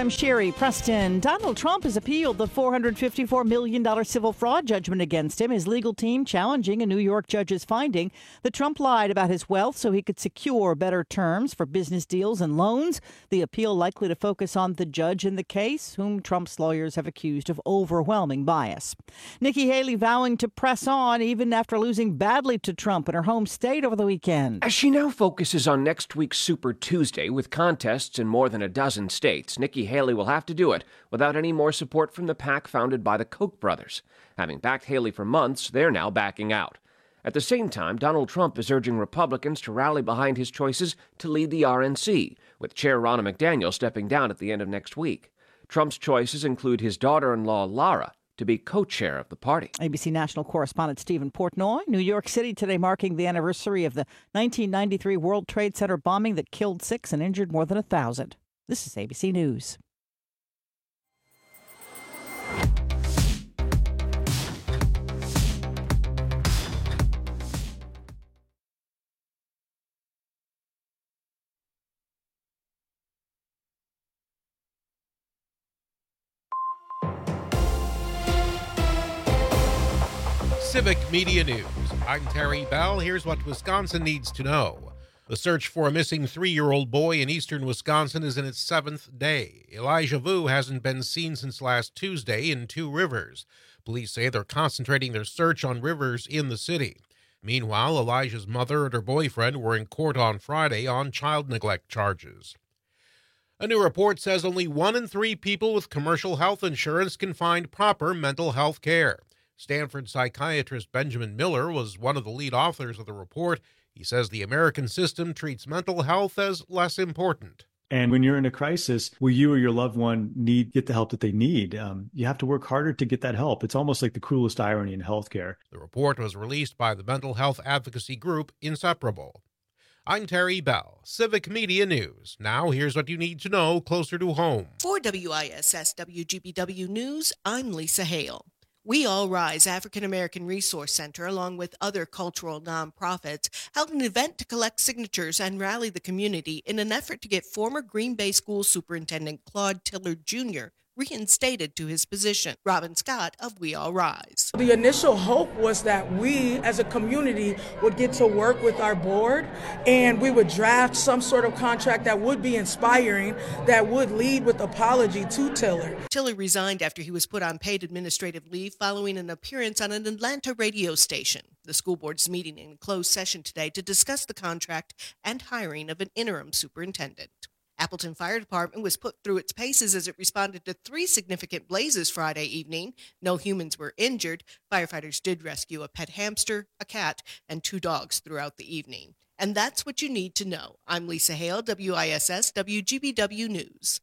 I'm Sherry Preston. Donald Trump has appealed the $454 million civil fraud judgment against him. His legal team challenging a New York judge's finding that Trump lied about his wealth so he could secure better terms for business deals and loans. The appeal likely to focus on the judge in the case, whom Trump's lawyers have accused of overwhelming bias. Nikki Haley vowing to press on even after losing badly to Trump in her home state over the weekend. As she now focuses on next week's Super Tuesday with contests in more than a dozen states, Nikki Haley will have to do it without any more support from the PAC founded by the Koch brothers. Having backed Haley for months, they're now backing out. At the same time, Donald Trump is urging Republicans to rally behind his choices to lead the RNC, with Chair Ronna McDaniel stepping down at the end of next week. Trump's choices include his daughter-in-law, Lara, to be co-chair of the party. ABC national correspondent Stephen Portnoy. New York City today marking the anniversary of the 1993 World Trade Center bombing that killed 6 and injured more than 1,000. This is ABC News. Civic Media News. I'm Terry Bell. Here's what Wisconsin needs to know. The search for a missing 3-year-old boy in eastern Wisconsin is in its 7th day. Elijah Vu hasn't been seen since last Tuesday in Two Rivers. Police say they're concentrating their search on rivers in the city. Meanwhile, Elijah's mother and her boyfriend were in court on Friday on child neglect charges. A new report says only 1 in 3 people with commercial health insurance can find proper mental health care. Stanford psychiatrist Benjamin Miller was one of the lead authors of the report. He says the American system treats mental health as less important. And when you're in a crisis where you or your loved one get the help that they need, you have to work harder to get that help. It's almost like the cruelest irony in healthcare. The report was released by the mental health advocacy group Inseparable. I'm Terry Bell, Civic Media News. Now here's what you need to know closer to home. For WISS WGBW News, I'm Lisa Hale. We All Rise African American Resource Center, along with other cultural nonprofits, held an event to collect signatures and rally the community in an effort to get former Green Bay School Superintendent Claude Tiller Jr. reinstated to his position. Robin Scott of We All Rise. The initial hope was that we as a community would get to work with our board and we would draft some sort of contract that would be inspiring, that would lead with apology to Tiller. Tiller resigned after he was put on paid administrative leave following an appearance on an Atlanta radio station. The school board's meeting in closed session today to discuss the contract and hiring of an interim superintendent. Appleton Fire Department was put through its paces as it responded to 3 significant blazes Friday evening. No humans were injured. Firefighters did rescue a pet hamster, a cat, and 2 dogs throughout the evening. And that's what you need to know. I'm Lisa Hale, WISS WGBW News.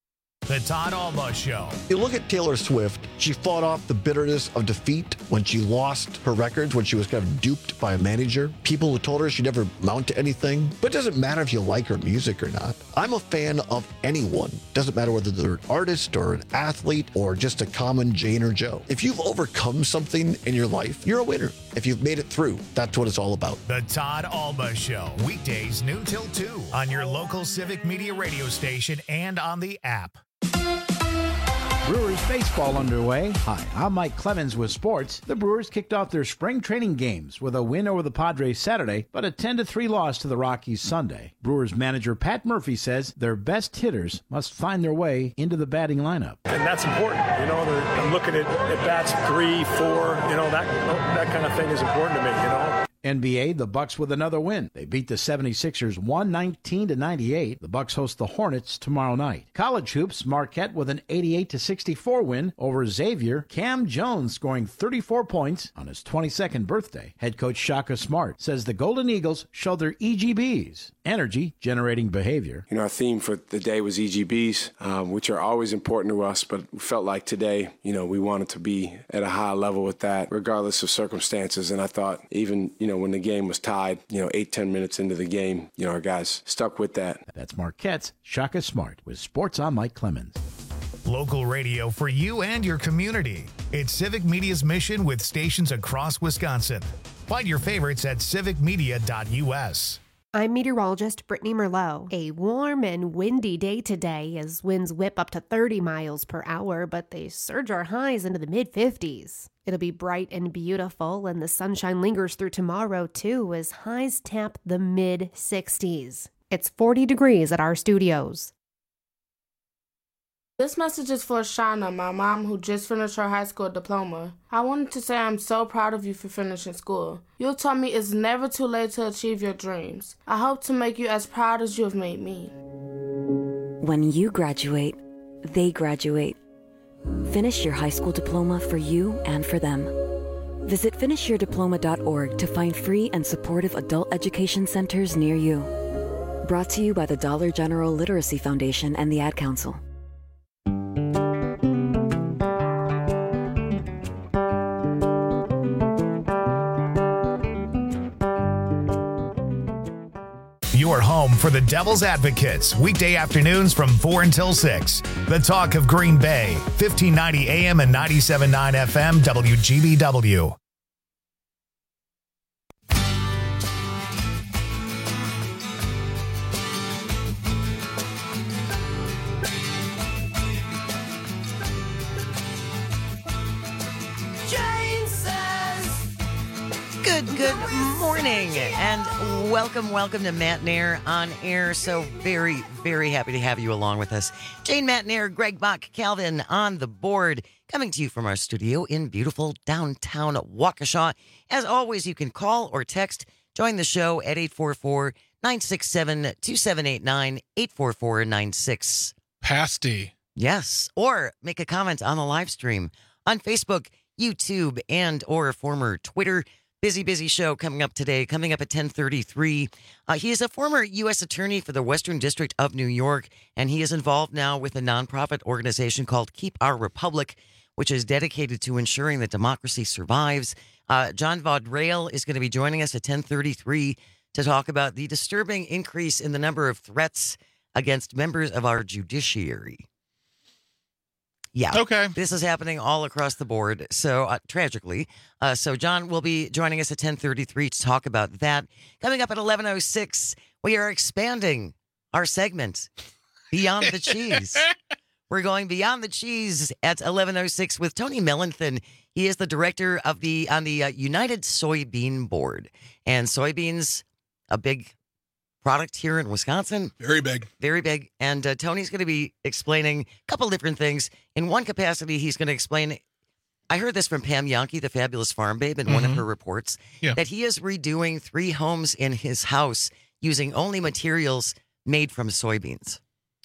The Todd Alba Show. You look at Taylor Swift, she fought off the bitterness of defeat when she lost her records, when she was kind of duped by a manager. People who told her she'd never amount to anything. But it doesn't matter if you like her music or not. I'm a fan of anyone. Doesn't matter whether they're an artist or an athlete or just a common Jane or Joe. If you've overcome something in your life, you're a winner. If you've made it through, that's what it's all about. The Todd Alba Show. Weekdays noon till 2 on your local Civic Media radio station and on the app. Brewers baseball underway. Hi, I'm Mike Clemens with sports. The Brewers kicked off their spring training games with a win over the Padres Saturday, but a 10-3 loss to the Rockies Sunday. Brewers manager Pat Murphy says their best hitters must find their way into the batting lineup. And that's important. You know, I'm looking at bats 3, 4, you know, that kind of thing is important to me, you know. NBA, the Bucks with another win. They beat the 76ers 119-98. The Bucks host the Hornets tomorrow night. College hoops, Marquette with an 88-64 win over Xavier. Cam Jones scoring 34 points on his 22nd birthday. Head coach Shaka Smart says the Golden Eagles show their EGBs, energy generating behavior. You know, our theme for the day was EGBs, which are always important to us, but we felt like today, you know, we wanted to be at a high level with that, regardless of circumstances. And I thought even, you know, when the game was tied, 8-10 minutes into the game, our guys stuck with that. That's Marquette's Shaka Smart with Sports on Mike Clemens. Local radio for you and your community. It's Civic Media's mission with stations across Wisconsin. Find your favorites at civicmedia.us. I'm meteorologist Brittany Merlot. A warm and windy day today as winds whip up to 30 miles per hour, but they surge our highs into the mid-50s. It'll be bright and beautiful, and the sunshine lingers through tomorrow, too, as highs tap the mid-60s. It's 40 degrees at our studios. This message is for Shauna, my mom, who just finished her high school diploma. I wanted to say I'm so proud of you for finishing school. You taught me it's never too late to achieve your dreams. I hope to make you as proud as you have made me. When you graduate, they graduate. Finish your high school diploma for you and for them. Visit finishyourdiploma.org to find free and supportive adult education centers near you. Brought to you by the Dollar General Literacy Foundation and the Ad Council. Your home for the Devil's Advocates, weekday afternoons from 4 until 6. The Talk of Green Bay, 1590 AM and 97.9 FM, WGBW. Good morning and welcome to Matt Nair on air. So very, very happy to have you along with us. Jane Matt Nair, Greg Bach, Calvin on the board, coming to you from our studio in beautiful downtown Waukesha. As always, you can call or text. Join the show at 844-967-2789, 844-96. Pasty. Yes, or make a comment on the live stream on Facebook, YouTube, and or former Twitter. Busy show coming up today, coming up at 10:33. He is a former U.S. attorney for the Western District of New York, and he is involved now with a nonprofit organization called Keep Our Republic, which is dedicated to ensuring that democracy survives. John Vaudreuil is going to be joining us at 10:33 to talk about the disturbing increase in the number of threats against members of our judiciary. Yeah. Okay. This is happening all across the board. So tragically. So John will be joining us at 10:33 to talk about that. Coming up at 11:06, we are expanding our segment Beyond the Cheese. We're going Beyond the Cheese at 11:06 with Tony Mellenthin. He is the director of on the United Soybean Board. And soybeans, a big product here in Wisconsin. Very big. Very big. And Tony's going to be explaining a couple different things. In one capacity, he's going to explain, I heard this from Pam Yankee, the fabulous farm babe, in one of her reports, that he is redoing 3 homes in his house using only materials made from soybeans.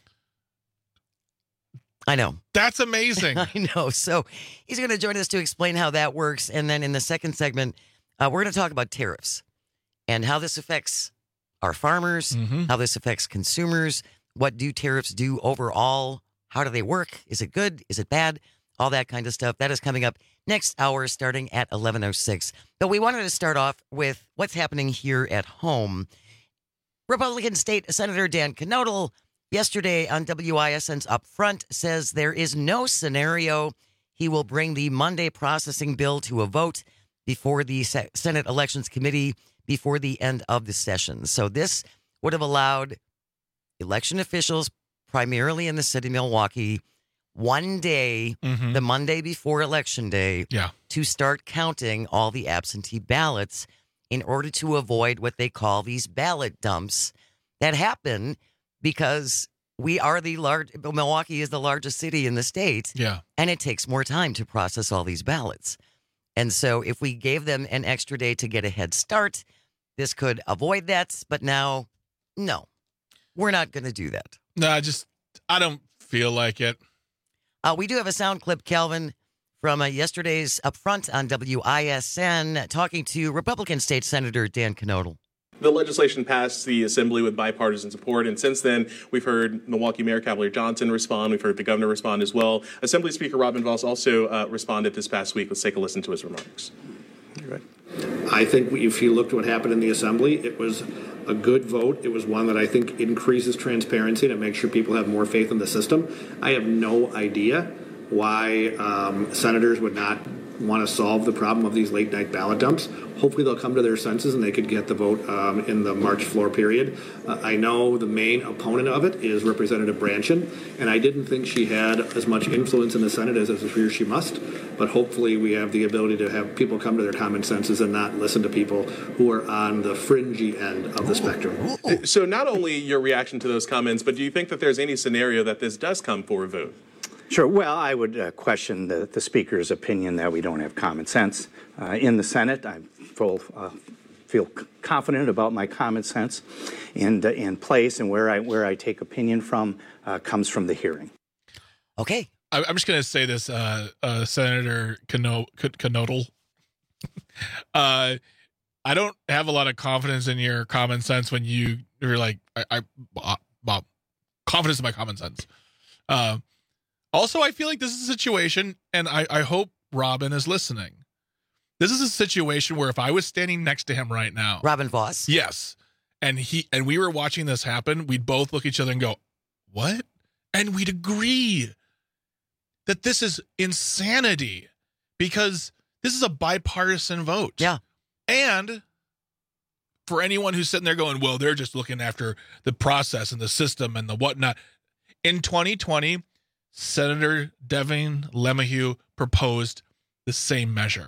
I know. That's amazing. I know. So he's going to join us to explain how that works. And then in the second segment, we're going to talk about tariffs and how this affects our farmers, how this affects consumers. What do tariffs do overall? How do they work? Is it good? Is it bad? All that kind of stuff. That is coming up next hour starting at 11:06. But we wanted to start off with what's happening here at home. Republican State Senator Dan Knodl yesterday on WISN's Upfront says there is no scenario he will bring the Monday processing bill to a vote before the Senate Elections Committee before the end of the session. So this would have allowed election officials, primarily in the city of Milwaukee, one day, the Monday before Election Day, to start counting all the absentee ballots in order to avoid what they call these ballot dumps that happen because Milwaukee is the largest city in the state, and it takes more time to process all these ballots. And so if we gave them an extra day to get a head start, this could avoid that. But now, no, we're not going to do that. No, I don't feel like it. We do have a sound clip, Calvin, from yesterday's Upfront on WISN, talking to Republican State Senator Dan Knodl. The legislation passed the Assembly with bipartisan support, and since then, we've heard Milwaukee Mayor Cavalier Johnson respond. We've heard the governor respond as well. Assembly Speaker Robin Vos also responded this past week. Let's take a listen to his remarks. Right. I think if you looked at what happened in the Assembly, it was a good vote. It was one that I think increases transparency and it makes sure people have more faith in the system. I have no idea why senators would not want to solve the problem of these late night ballot dumps. Hopefully they'll come to their senses and they could get the vote in the March floor period. I know the main opponent of it is Representative Branchin, and I didn't think she had as much influence in the Senate as I fear she must. But hopefully we have the ability to have people come to their common senses and not listen to people who are on the fringy end of the spectrum. So not only your reaction to those comments, but do you think that there's any scenario that this does come for a vote? Sure. Well, I would question the Speaker's opinion that we don't have common sense. In the Senate, I feel confident about my common sense, and place and where I take opinion from comes from the hearing. Okay. I'm just going to say this, Senator Knodel. I don't have a lot of confidence in your common sense when you're like, confidence in my common sense. Also, I feel like this is a situation, and I hope Robin is listening. This is a situation where if I was standing next to him right now, Robin Voss, yes, and we were watching this happen, we'd both look at each other and go, "What?" And we'd agree that this is insanity because this is a bipartisan vote. Yeah, and for anyone who's sitting there going, "Well, they're just looking after the process and the system and the whatnot," in 2020. Senator Devin LeMahieu proposed the same measure.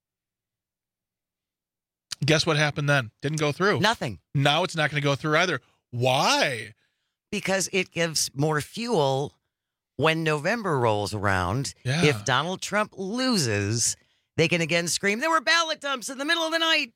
Guess what happened then? Didn't go through. Nothing. Now it's not going to go through either. Why? Because it gives more fuel when November rolls around. Yeah. If Donald Trump loses, they can again scream, "There were ballot dumps in the middle of the night.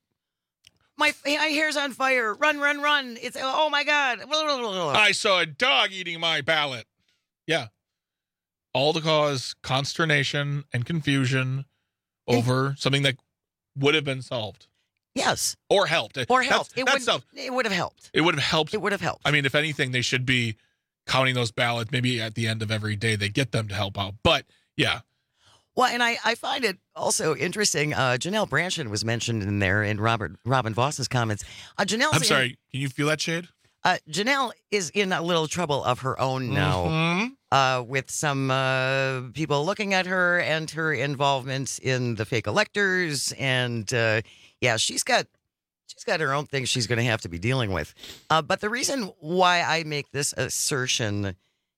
My hair's on fire. Run, run, run. It's, oh my God. I saw a dog eating my ballot." Yeah. All to cause consternation and confusion over something that would have been solved. Yes. Or helped. Or helped. It would have helped. It would have helped. It would have helped. I mean, if anything, they should be counting those ballots. Maybe at the end of every day, they get them to help out. But, yeah. Well, and I find it also interesting. Janelle Branchin was mentioned in there in Robin Voss's comments. Janelle's I'm sorry. Can you feel that shade? Janelle is in a little trouble of her own now with some people looking at her and her involvement in the fake electors. And she's got her own things she's going to have to be dealing with. But the reason why I make this assertion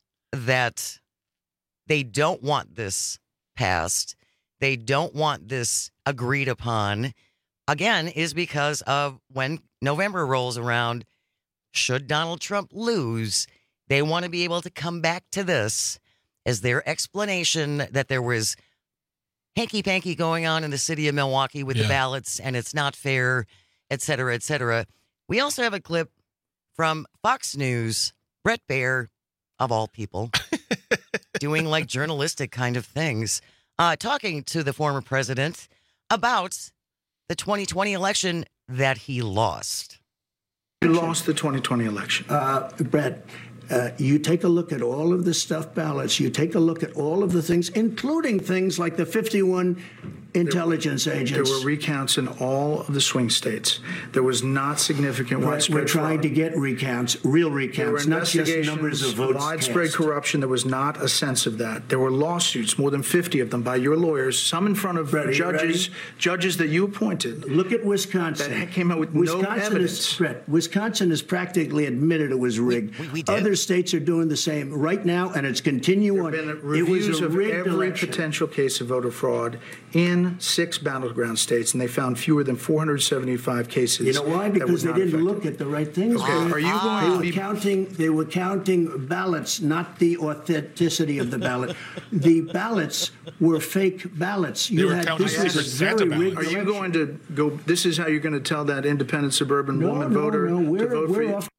that they don't want this passed, they don't want this agreed upon, again, is because of when November rolls around. Should Donald Trump lose, they want to be able to come back to this as their explanation that there was hanky-panky going on in the city of Milwaukee with the ballots and it's not fair, et cetera, et cetera. We also have a clip from Fox News, Bret Baier, of all people, doing like journalistic kind of things, talking to the former president about the 2020 election that he lost. You lost the 2020 election. Brett, you take a look at all of the stuffed ballots. You take a look at all of the things, including things like the 51 intelligence agents. There were recounts in all of the swing states. There was not significant widespread We're trying fraud. to get recounts, real recounts, not just numbers of Investigations, votes widespread cast. corruption. There was not a sense of that. There were lawsuits, more than 50 of them, by your lawyers, some in front of judges that you appointed. Look at Wisconsin. That came out with no evidence. Wisconsin has practically admitted it was rigged. We did. Other states are doing the same right now, and it's continuing. There have been It was reviews a of rigged every election. potential case of voter fraud in 6 battleground states, and they found fewer than 475 cases. You know why? Because they didn't look at the right things. Okay, are you going to be They were counting ballots, not the authenticity of the ballot. The ballots were fake ballots. They were counting This was a Santa very ballot. rigged Are you election. going to go? This is how you're going to tell that independent suburban woman voter to vote for you?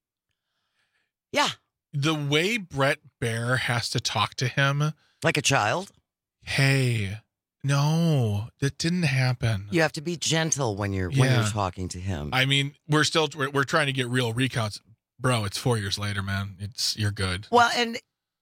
Yeah. The way Bret Baier has to talk to him. Like a child? Hey, no, that didn't happen. You have to be gentle when you're talking to him. I mean, we're trying to get real recounts. Bro, it's 4 years later, man. You're good. Well, and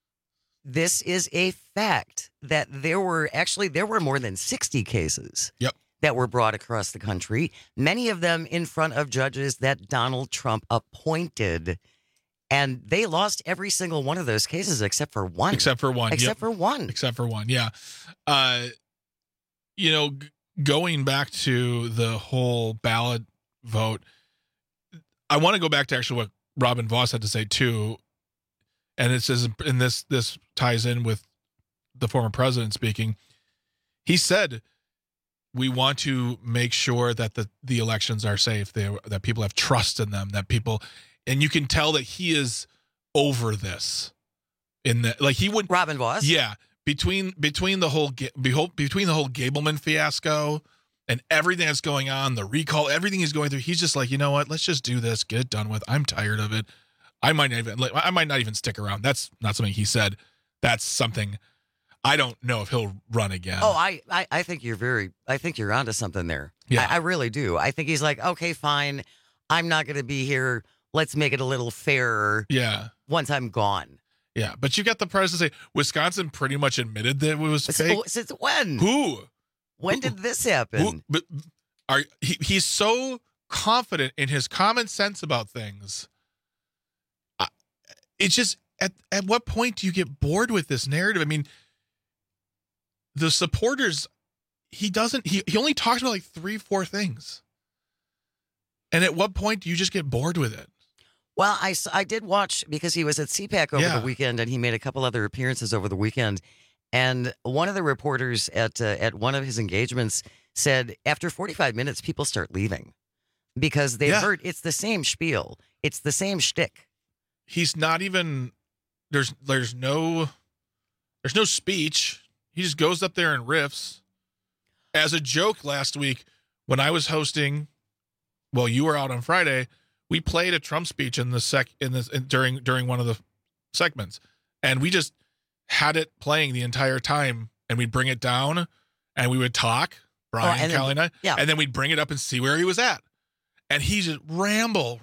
this is a fact that there were more than 60 cases that were brought across the country, many of them in front of judges that Donald Trump appointed. And they lost every single one of those cases except for one. Except for one. Except for one. Except for one, yeah. Going back to the whole ballot vote, I want to go back to actually what Robin Vos had to say too, and it says, and this ties in with the former president speaking. He said, "We want to make sure that the elections are safe, that people have trust in them, that people," and you can tell that he is over this. He would Robin Vos, yeah. Between the whole Gableman fiasco and everything that's going on, the recall, everything he's going through, he's just like, you know what? Let's just do this, get it done with. I'm tired of it. I might not even stick around. That's not something he said. That's something I don't know if he'll run again. Oh, I think you're onto something there. Yeah. I really do. I think he's like, okay, fine. I'm not going to be here. Let's make it a little fairer. Yeah. Once I'm gone. Yeah, but you got the president say Wisconsin pretty much admitted that it was fake. Since when? Who? When did this happen? But he's so confident in his common sense about things. It's just at what point do you get bored with this narrative? I mean, the supporters, he only talks about like 3-4 things. And at what point do you just get bored with it? Well, I did watch, because he was at CPAC over the weekend, and he made a couple other appearances over the weekend. And one of the reporters at one of his engagements said after 45 minutes, people start leaving because they've heard it's the same spiel. It's the same shtick. He's not even, there's no speech. He just goes up there and riffs. As a joke last week when I was hosting, well, you were out on Friday, we played a Trump speech during one of the segments, and we just had it playing the entire time, and we'd bring it down, and we would talk, Brian, Callie, and I, and then we'd bring it up and see where he was at, and he just ramble.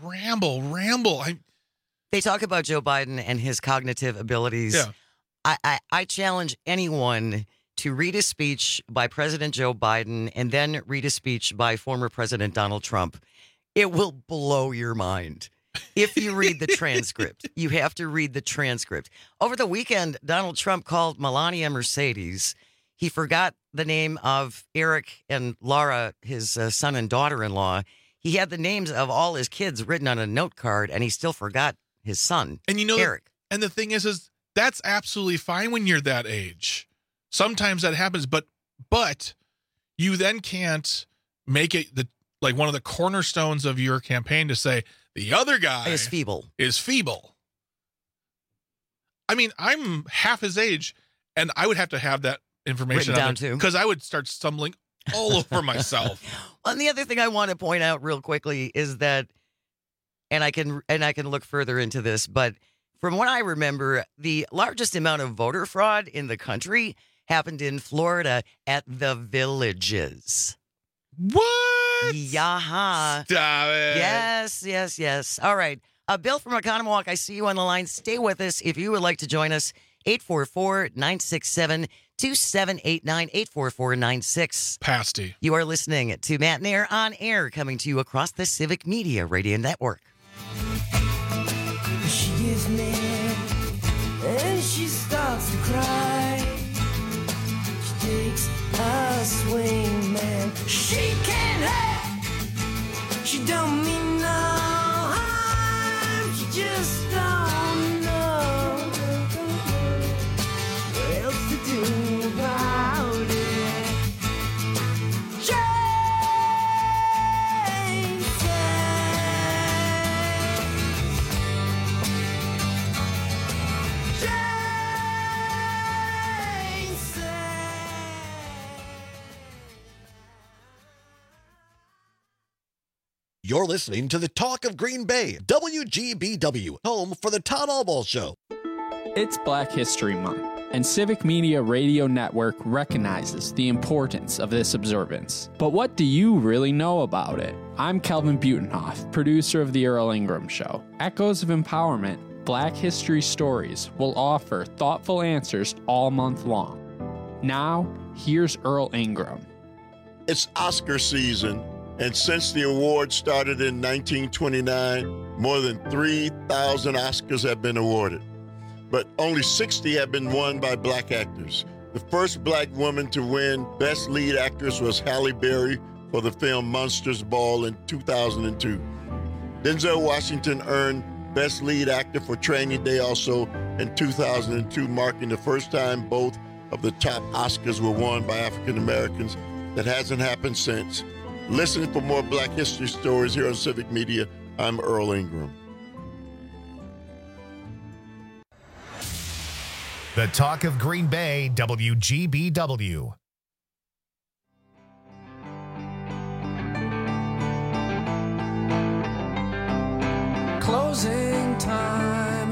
They talk about Joe Biden and his cognitive abilities. Yeah. I challenge anyone to read a speech by President Joe Biden and then read a speech by former President Donald Trump. It will blow your mind. If you read the transcript, you have to read the transcript. Over the weekend, Donald Trump called Melania Mercedes. He forgot the name of Eric and Laura, his son and daughter-in-law. He had the names of all his kids written on a note card, and he still forgot his son, and Eric. And the thing is that's absolutely fine when you're that age. Sometimes that happens, but you then can't make it one of the cornerstones of your campaign to say the other guy is feeble. I mean, I'm half his age, and I would have to have that information written down too, because I would start stumbling all over myself. Well, and the other thing I want to point out real quickly is that, and I can look further into this, but from what I remember, the largest amount of voter fraud in the country happened in Florida at the Villages. What? Yaha. Stop it. Yes. All right. Bill from Oconomowoc, I see you on the line. Stay with us. If you would like to join us, 844-967-2789, 844-96. Pasty. You are listening to Matt and Air on Air, coming to you across the Civic Media Radio Network. She gets mad and she starts to cry. She takes a swing, man. She can't help. She don't mean no harm. She just don't know what else to do about it. You're listening to the Talk of Green Bay, WGBW, home for the Todd Albaugh Show. It's Black History Month, and Civic Media Radio Network recognizes the importance of this observance. But what do you really know about it? I'm Kelvin Butenhoff, producer of The Earl Ingram Show. Echoes of Empowerment, Black History Stories will offer thoughtful answers all month long. Now, here's Earl Ingram. It's Oscar season. And since the award started in 1929, more than 3,000 Oscars have been awarded. But only 60 have been won by black actors. The first black woman to win Best Lead Actress was Halle Berry for the film Monsters Ball in 2002. Denzel Washington earned Best Lead Actor for Training Day also in 2002, marking the first time both of the top Oscars were won by African Americans. That hasn't happened since. Listen for more Black History stories here on Civic Media. I'm Earl Ingram. The Talk of Green Bay, WGBW. Closing time.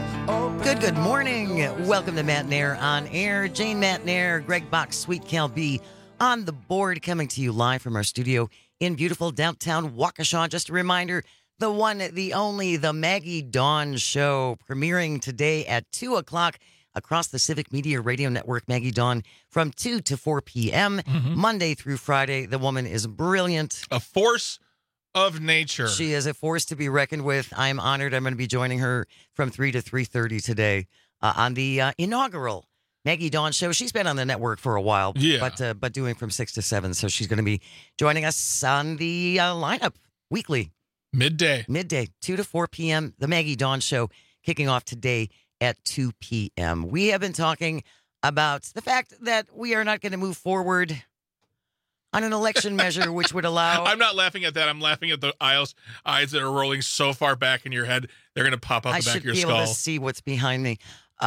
Good morning. Welcome to Matt Nair on Air. Jane Matt Nair, Greg Box, Sweet Cal B on the board, coming to you live from our studio in beautiful downtown Waukesha. Just a reminder, the one, the only, the Maggie Dawn Show, premiering today at 2 o'clock across the Civic Media Radio Network. Maggie Dawn from 2 to 4 p.m., Monday through Friday. The woman is brilliant. A force of nature. She is a force to be reckoned with. I'm honored. I'm going to be joining her from 3 to 3:30 today on the inaugural Maggie Dawn Show. She's been on the network for a while, but doing from 6 to 7. So she's going to be joining us on the lineup weekly. Midday, 2 to 4 p.m. The Maggie Dawn Show kicking off today at 2 p.m. We have been talking about the fact that we are not going to move forward on an election measure which would allow... I'm not laughing at that. I'm laughing at the eyes that are rolling so far back in your head, they're going to pop out the back of your skull. I should be able to see what's behind me.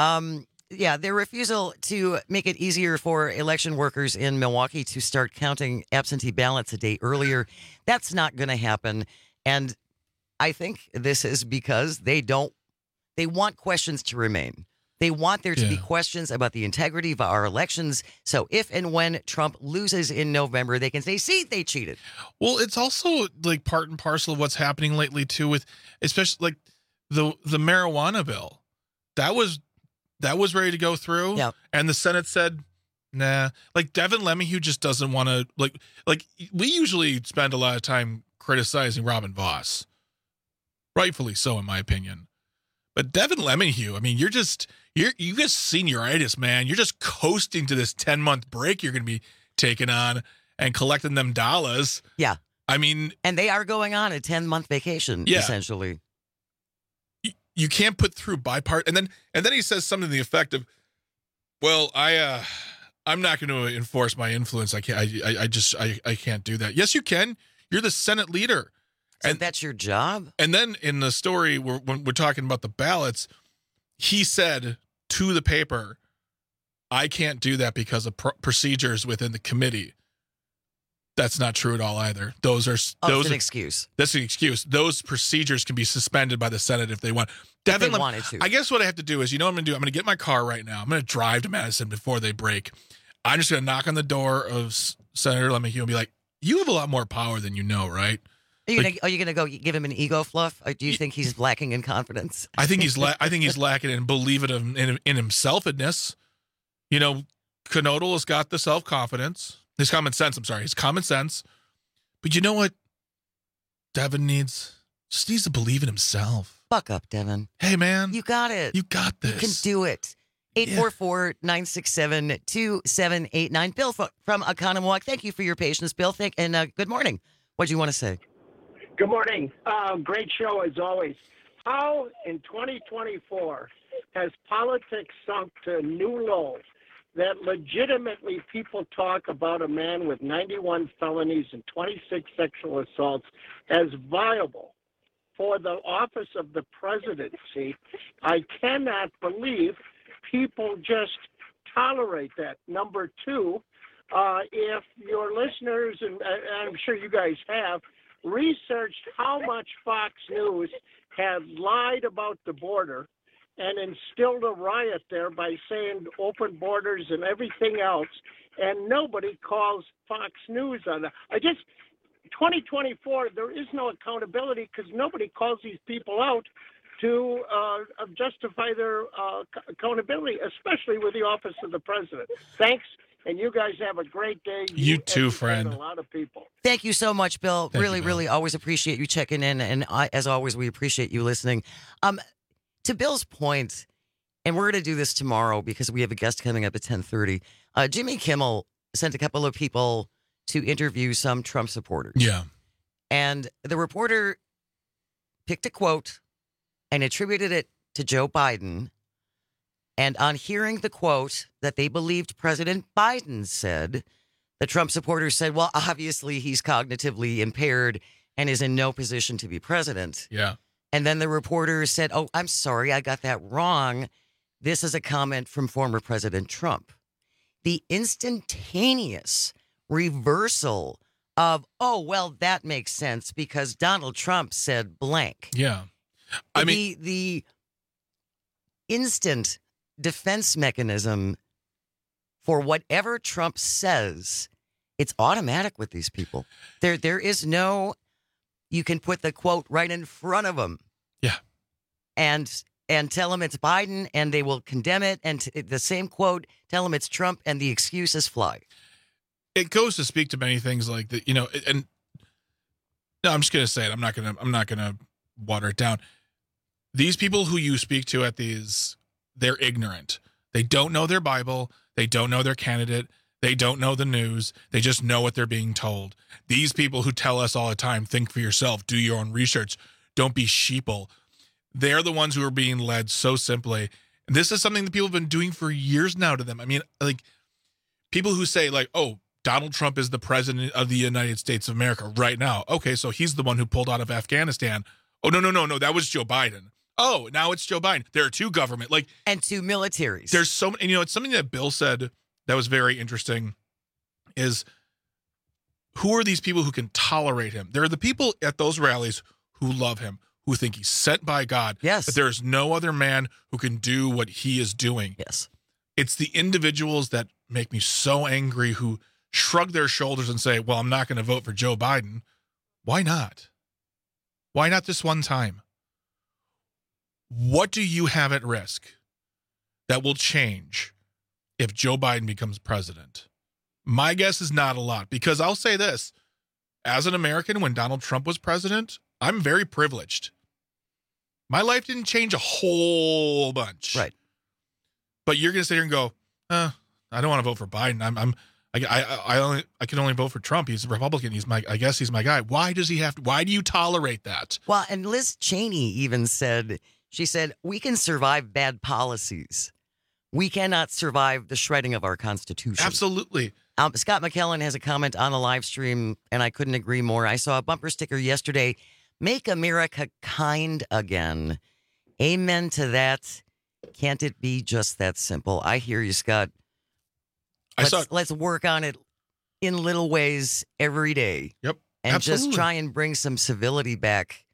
Their refusal to make it easier for election workers in Milwaukee to start counting absentee ballots a day earlier, that's not going to happen. And I think this is because they want questions to remain. They want there to be questions about the integrity of our elections. So if and when Trump loses in November, they can say, see, they cheated. Well, it's also like part and parcel of what's happening lately, too, with especially like the marijuana bill. That was ready to go through. Yeah. And the Senate said, nah. Like Devin LeMahieu just doesn't want to like we usually spend a lot of time criticizing Robin Voss. Rightfully so, in my opinion. But Devin LeMahieu, I mean, you get senioritis, man. You're just coasting to this 10-month break you're going to be taking on and collecting them dollars. Yeah. I mean... And they are going on a 10-month vacation, essentially. You can't put through bipartisan... And then he says something to the effect of, well, I'm not going to enforce my influence. I can't do that. Yes, you can. You're the Senate leader. And that's your job? And then in the story, when we're talking about the ballots, he said to the paper, I can't do that because of procedures within the committee. That's not true at all either. Those are an excuse. That's an excuse. Those procedures can be suspended by the Senate if they want. If they wanted to. I guess what I have to do is, you know what I'm going to do? I'm going to get my car right now. I'm going to drive to Madison before they break. I'm just going to knock on the door of Senator LeMahieu and be like, you have a lot more power than you know, right? Are you gonna go give him an ego fluff? Or do you think he's lacking in confidence? I think he's lacking in believe it in himselfness. You know, Knodel has got the self-confidence, his common sense. But you know what? Devin needs to believe in himself. Buck up, Devin. Hey, man, you got it. You got this. You can do it. 844-967-2789. Bill from Oconomowoc. Thank you for your patience, Bill. And good morning. What do you want to say? Good morning. Great show as always. How in 2024 has politics sunk to new lows that legitimately people talk about a man with 91 felonies and 26 sexual assaults as viable for the office of the presidency? I cannot believe people just tolerate that. Number two, if your listeners, and I'm sure you guys have, researched how much Fox News had lied about the border and instilled a riot there by saying open borders and everything else, and nobody calls Fox News on that. 2024, there is no accountability because nobody calls these people out to justify their accountability, especially with the office of the president. Thanks. And you guys have a great day. You too, friend. A lot of people. Thank you so much, Bill. Thank really, you, Bill. really always appreciate you checking in. And as always, we appreciate you listening. To Bill's point, and we're going to do this tomorrow because we have a guest coming up at 10:30. Jimmy Kimmel sent a couple of people to interview some Trump supporters. Yeah. And the reporter picked a quote and attributed it to Joe Biden. And on hearing the quote that they believed President Biden said, the Trump supporters said, well, obviously he's cognitively impaired and is in no position to be president. Yeah. And then the reporter said, oh, I'm sorry, I got that wrong. This is a comment from former President Trump. The instantaneous reversal of, oh, well, that makes sense because Donald Trump said blank. Yeah. I mean, the instant defense mechanism for whatever Trump says, it's automatic with these people. There is no, you can put the quote right in front of them. Yeah. And tell them it's Biden and they will condemn it. And the same quote, tell them it's Trump and the excuses fly. It goes to speak to many things like that, you know, and no, I'm just going to say it. I'm not going to water it down. These people who you speak to at these, they're ignorant. They don't know their Bible. They don't know their candidate. They don't know the news. They just know what they're being told. These people who tell us all the time, think for yourself, do your own research, don't be sheeple. They're the ones who are being led so simply. And this is something that people have been doing for years now to them. I mean, like people who say like, oh, Donald Trump is the president of the United States of America right now. Okay, so he's the one who pulled out of Afghanistan. Oh, no, that was Joe Biden. Oh, now it's Joe Biden. There are two government, and two militaries. There's so many, it's something that Bill said that was very interesting is who are these people who can tolerate him? There are the people at those rallies who love him, who think he's sent by God. Yes. That there is no other man who can do what he is doing. Yes. It's the individuals that make me so angry who shrug their shoulders and say, well, I'm not going to vote for Joe Biden. Why not? Why not this one time? What do you have at risk that will change if Joe Biden becomes president? My guess is not a lot, because I'll say this. As an American, when Donald Trump was president, I'm very privileged. My life didn't change a whole bunch. Right. But you're going to sit here and go, I don't want to vote for Biden. I can only vote for Trump. He's a Republican. I guess he's my guy. Why does he have to? Why do you tolerate that? Well, and Liz Cheney even said, she said, we can survive bad policies. We cannot survive the shredding of our Constitution. Absolutely. Scott McKellen has a comment on the live stream, and I couldn't agree more. I saw a bumper sticker yesterday, Make America Kind Again. Amen to that. Can't it be just that simple? I hear you, Scott. Let's work on it in little ways every day. Yep. And absolutely. Just try and bring some civility back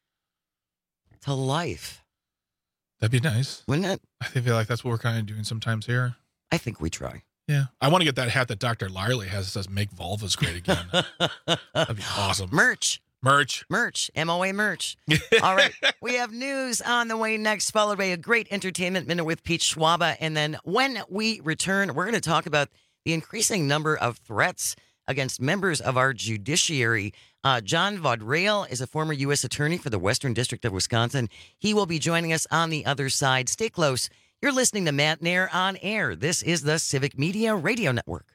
to life. That'd be nice. Wouldn't it? I feel like that's what we're kind of doing sometimes here. I think we try. Yeah. I want to get that hat that Dr. Lyerly has that says make vulvas great again. That'd be awesome. Merch. MOA merch. All right. We have news on the way next, followed by a great entertainment minute with Pete Schwaba. And then when we return, we're going to talk about the increasing number of threats against members of our judiciary. John Vaudreuil is a former U.S. attorney for the Western District of Wisconsin. He will be joining us on the other side. Stay close. You're listening to Matt Nair on Air. This is the Civic Media Radio Network.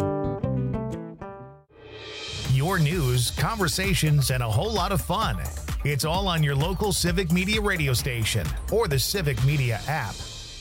Your news, conversations, and a whole lot of fun. It's all on your local Civic Media radio station or the Civic Media app.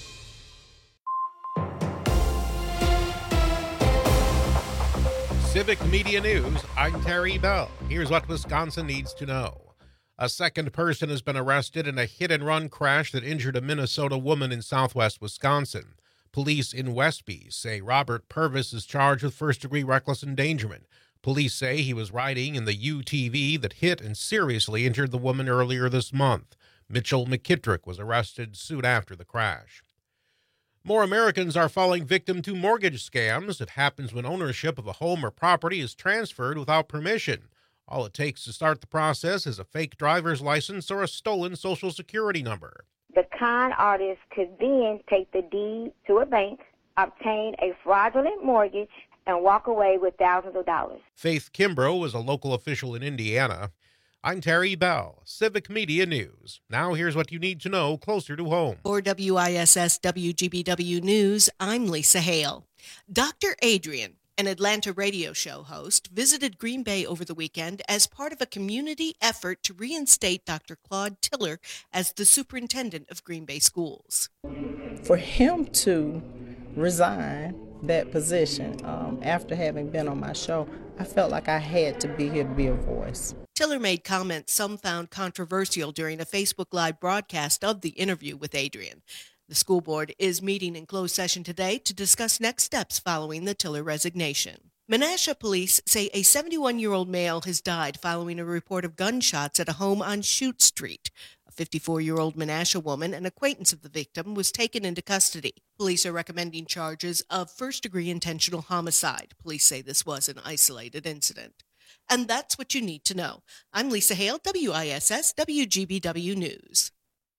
Civic Media News, I'm Terry Bell. Here's what Wisconsin needs to know. A second person has been arrested in a hit-and-run crash that injured a Minnesota woman in southwest Wisconsin. Police in Westby say Robert Purvis is charged with first-degree reckless endangerment. Police say he was riding in the UTV that hit and seriously injured the woman earlier this month. Mitchell McKittrick was arrested soon after the crash. More Americans are falling victim to mortgage scams. It happens when ownership of a home or property is transferred without permission. All it takes to start the process is a fake driver's license or a stolen Social Security number. The con artist could then take the deed to a bank, obtain a fraudulent mortgage, and walk away with thousands of dollars. Faith Kimbrough is a local official in Indiana. I'm Terry Bell, Civic Media News. Now here's what you need to know closer to home. For WISS WGBW News, I'm Lisa Hale. Dr. Adrian, an Atlanta radio show host, visited Green Bay over the weekend as part of a community effort to reinstate Dr. Claude Tiller as the superintendent of Green Bay schools. For him to resign that position after having been on my show, I felt like I had to be here to be a voice. Tiller made comments some found controversial during a Facebook Live broadcast of the interview with Adrian. The school board is meeting in closed session today to discuss next steps following the Tiller resignation. Menasha police say a 71-year-old male has died following a report of gunshots at a home on Chute Street. A 54-year-old Menasha woman, an acquaintance of the victim, was taken into custody. Police are recommending charges of first-degree intentional homicide. Police say this was an isolated incident. And that's what you need to know. I'm Lisa Hale, WISS WGBW News.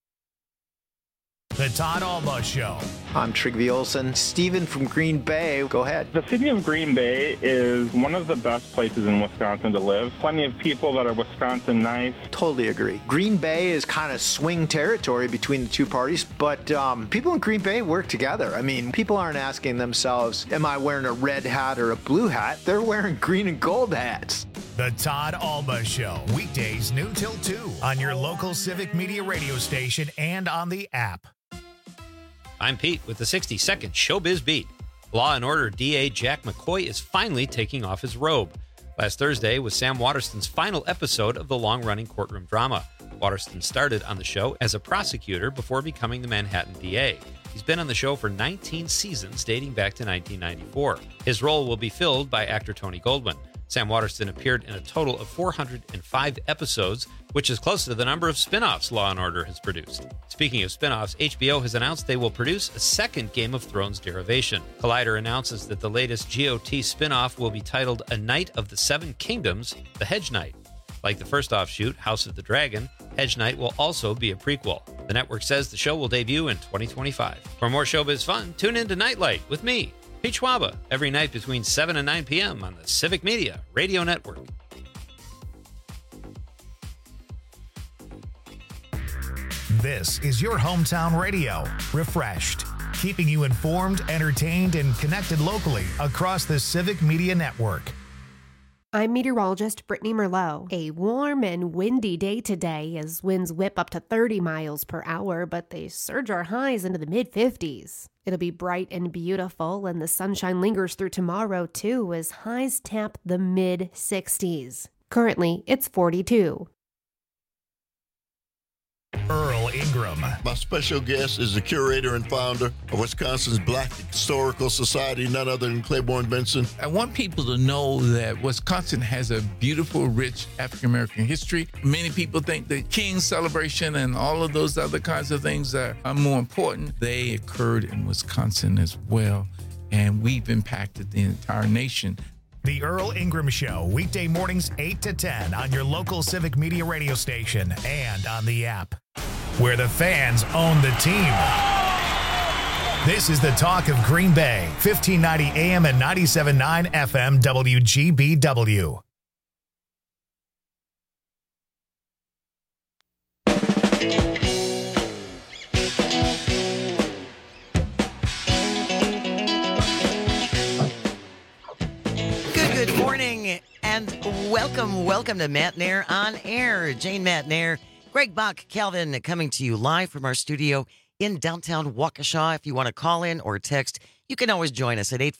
The Todd Alba Show. I'm Trigby Olson. Steven from Green Bay, go ahead. The city of Green Bay is one of the best places in Wisconsin to live. Plenty of people that are Wisconsin nice. Totally agree. Green Bay is kind of swing territory between the two parties, but people in Green Bay work together. I mean, people aren't asking themselves, am I wearing a red hat or a blue hat? They're wearing green and gold hats. The Todd Alba Show, weekdays noon till 2 on your local Civic Media radio station and on the app. I'm Pete with the 60-second Showbiz Beat. Law & Order DA Jack McCoy is finally taking off his robe. Last Thursday was Sam Waterston's final episode of the long-running courtroom drama. Waterston started on the show as a prosecutor before becoming the Manhattan DA. He's been on the show for 19 seasons dating back to 1994. His role will be filled by actor Tony Goldwyn. Sam Waterston appeared in a total of 405 episodes, which is close to the number of spin-offs Law & Order has produced. Speaking of spin-offs, HBO has announced they will produce a second Game of Thrones derivation. Collider announces that the latest GOT spin-off will be titled A Knight of the Seven Kingdoms, The Hedge Knight. Like the first offshoot, House of the Dragon, Hedge Knight will also be a prequel. The network says the show will debut in 2025. For more showbiz fun, tune in to Nightlight with me, Pete Schwaba, every night between 7 and 9 p.m. on the Civic Media Radio Network. This is your hometown radio, refreshed, keeping you informed, entertained, and connected locally across the Civic Media Network. I'm meteorologist Brittany Merlot. A warm and windy day today as winds whip up to 30 miles per hour, but they surge our highs into the mid-50s. It'll be bright and beautiful, and the sunshine lingers through tomorrow, too, as highs tap the mid-60s. Currently, it's 42. Earl Ingram. My special guest is the curator and founder of Wisconsin's Black Historical Society, none other than Claiborne Benson. I want people to know that Wisconsin has a beautiful, rich African-American history. Many people think the King's celebration and all of those other kinds of things are more important. They occurred in Wisconsin as well, and we've impacted the entire nation. The Earl Ingram Show, weekday mornings 8 to 10 on your local Civic Media radio station and on the app, where the fans own the team. This is the talk of Green Bay, 1590 AM and 97.9 FM WGBW. Good morning. And welcome to Matt Nair on Air. Jane Matt Nair, Greg Bach, Calvin coming to you live from our studio in downtown Waukesha. If you want to call in or text, you can always join us at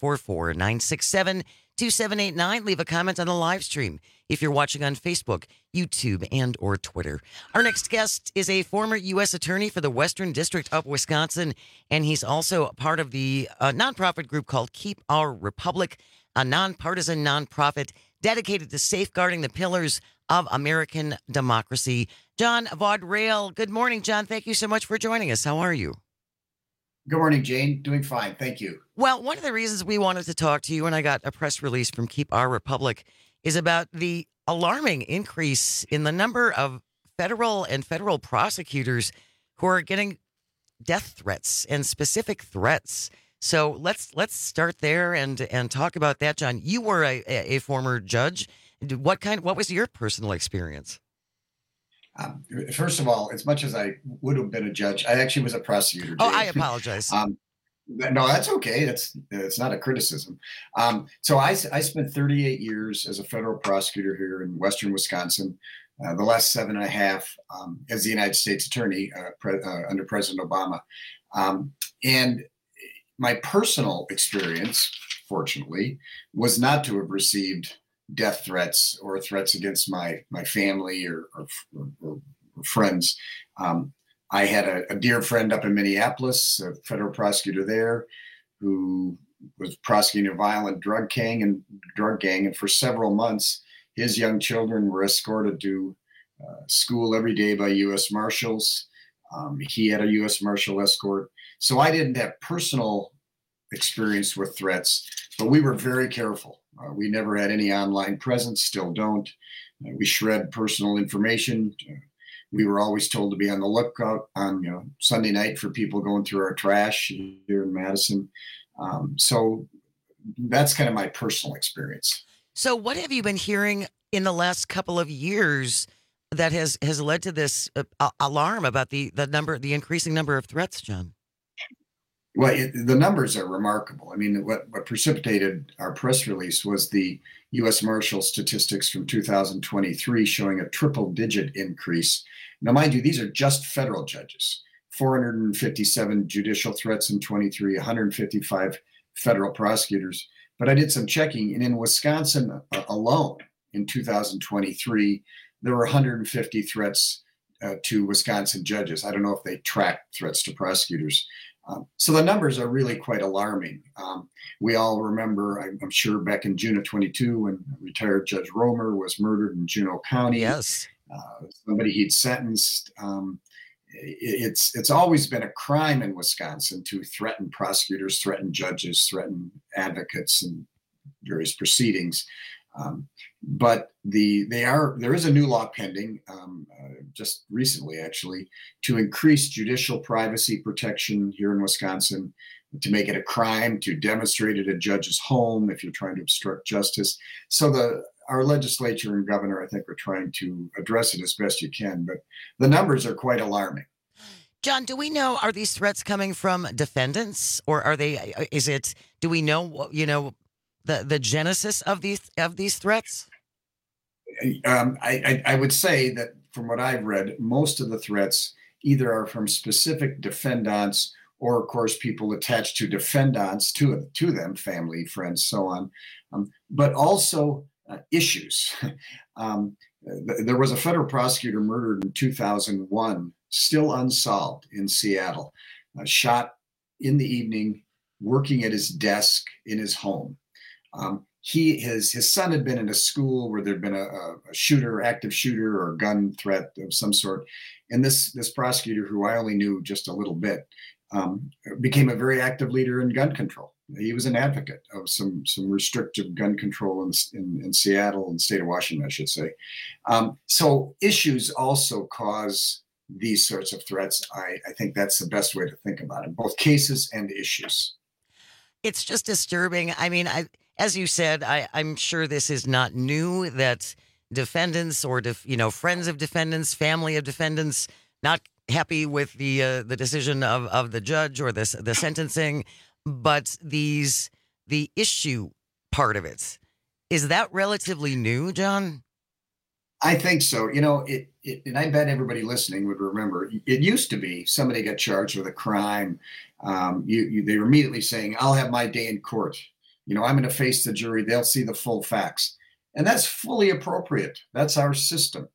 844-967-2789. Leave a comment on the live stream if you're watching on Facebook, YouTube, and or Twitter. Our next guest is a former U.S. attorney for the Western District of Wisconsin, and he's also part of the nonprofit group called Keep Our Republic, a nonpartisan nonprofit dedicated to safeguarding the pillars of American democracy. John Vaudreuil. Good morning, John. Thank you so much for joining us. How are you? Good morning, Jane. Doing fine. Thank you. Well, one of the reasons we wanted to talk to you, and I got a press release from Keep Our Republic, is about the alarming increase in the number of federal prosecutors who are getting death threats and specific threats. So let's start there and talk about that, John. You were a former judge. What was your personal experience? First of all, as much as I would have been a judge, I actually was a prosecutor. Oh, I apologize. No, that's okay. It's not a criticism. So I spent 38 years as a federal prosecutor here in Western Wisconsin. The last 7.5 as the United States Attorney under President Obama. And my personal experience, fortunately, was not to have received death threats or threats against my family or friends. I had a dear friend up in Minneapolis, a federal prosecutor there, who was prosecuting a violent drug gang, and for several months, his young children were escorted to school every day by U.S. Marshals. He had a U.S. Marshal escort. So I didn't have personal experience with threats, but we were very careful. We never had any online presence, still don't. We shred personal information. We were always told to be on the lookout on Sunday night for people going through our trash here in Madison. So that's kind of my personal experience. So what have you been hearing in the last couple of years that has led to this alarm about the increasing number of threats, John? Well, the numbers are remarkable. I mean, what precipitated our press release was the U.S. Marshal statistics from 2023 showing a triple-digit increase. Now, mind you, these are just federal judges. 457 judicial threats in 23, 155 federal prosecutors. But I did some checking, and in Wisconsin alone, in 2023, there were 150 threats to Wisconsin judges. I don't know if they track threats to prosecutors. So the numbers are really quite alarming. We all remember, I'm sure, back in June of 22, when retired Judge Romer was murdered in Juneau County. Yes. Somebody he'd sentenced. It's always been a crime in Wisconsin to threaten prosecutors, threaten judges, threaten advocates in various proceedings. But there is a new law pending, just recently actually, to increase judicial privacy protection here in Wisconsin, to make it a crime to demonstrate at a judge's home if you're trying to obstruct justice. So our legislature and governor, I think, are trying to address it as best you can, but the numbers are quite alarming. John, do we know, are these threats coming from defendants, or do we know, the genesis of these threats? I would say that from what I've read, most of the threats either are from specific defendants or, of course, people attached to defendants to them, family, friends, so on, but also issues. There was a federal prosecutor murdered in 2001, still unsolved, in Seattle, shot in the evening, working at his desk in his home. His son had been in a school where there'd been a shooter, active shooter, or gun threat of some sort, and this prosecutor, who I only knew just a little bit, became a very active leader in gun control. He was an advocate of some restrictive gun control in Seattle and the state of Washington, I should say. So issues also cause these sorts of threats. I think that's the best way to think about it, both cases and issues. It's just disturbing. I mean, as you said, I'm sure this is not new, that defendants or friends of defendants, family of defendants, not happy with the decision of the judge or the sentencing, but the issue part of it Is that relatively new, John? I think so. You know, and I bet everybody listening would remember, it used to be somebody got charged with a crime. They were immediately saying, I'll have my day in court. You know, I'm going to face the jury. They'll see the full facts. And that's fully appropriate. That's our system.